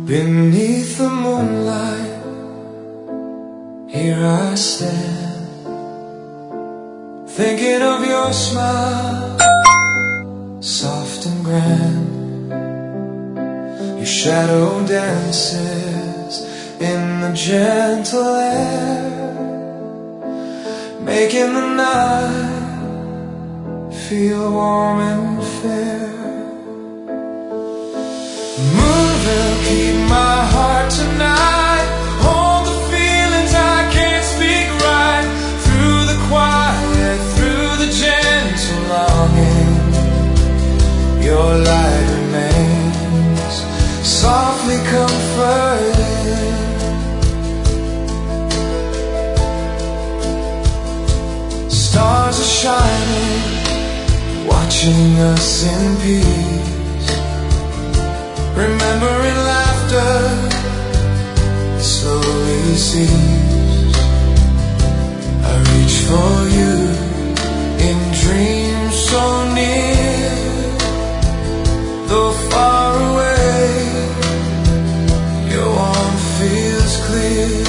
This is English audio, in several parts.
Beneath the moonlight, here I stand, thinking of your smile, soft and grand. Your shadow dances in the gentle air, making the night feel warm and fair. Moon will keep my heart tonight. Hold the feelings I can't speak right. Through the quiet, through the gentle longing, your light remains softly comforting. Stars are shining, watching us in peace, remembering laughter that slowly ceases. I reach for you in dreams so near, though far away, your warmth feels clear.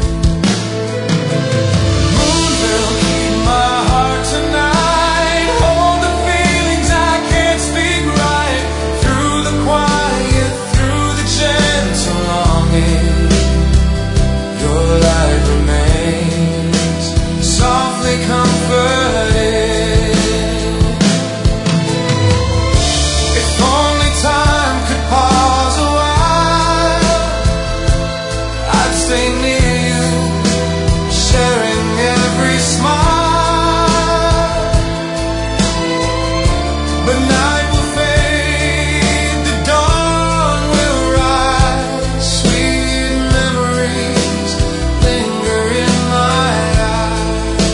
Moon will keep my heart tonight. Hold the feelings I can't speak right. Through the quiet, through the gentle longing, your light remains softly comforting. If only time could pause a while, I'd stay near you, sharing every smile. But night will fade, the dawn will rise. Sweet memories linger in my eyes.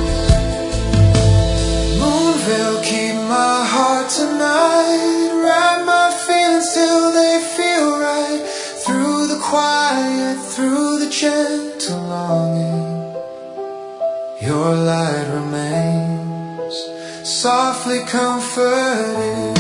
Moonville, keep my heart tonight. Wrap my feelings till they feel right. Through the quiet, through the gentle longing, your light remains softly comforting.